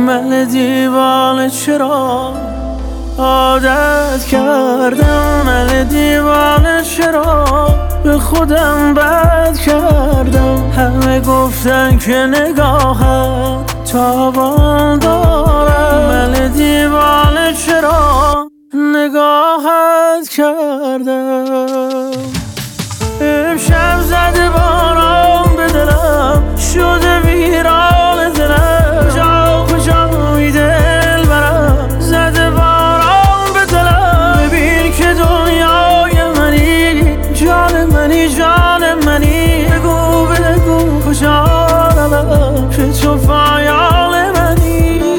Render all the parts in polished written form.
من دیوانه چرا عادت کردم، من دیوانه چرا به خودم بد کردم. همه گفتن که نگاهت تابان دارم، من دیوانه چرا نگاهت کردم. امشب زده باران به دلم، شده ویران دلم، کجا کجای دل برم زده باران به دلم. ببین که دنیای منی، جان منی، جان منی، بگو بگو کجا روم که تو پایان منی.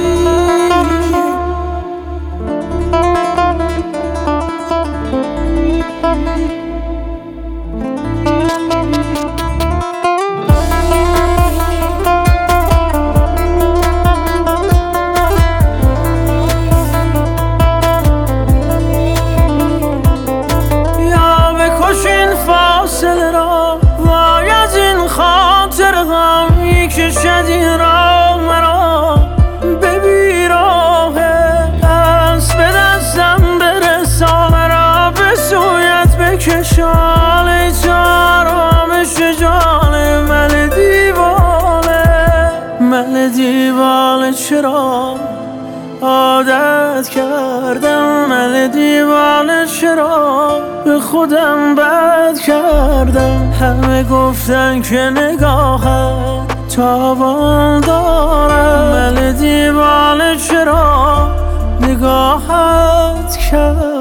فاصله را وای از این خاطر غمی کشد این را مرا به بیراهه. دست به دستم برسان را به سویت بکشان، ای تو آرامش جان من دیوانه. من دیوانه چرا عادت کردم، من دیوانه چرا به خودم بد کردم. همه گفتن که نگاهت تابان دارم، من دیوانه چرا نگاهت کردم.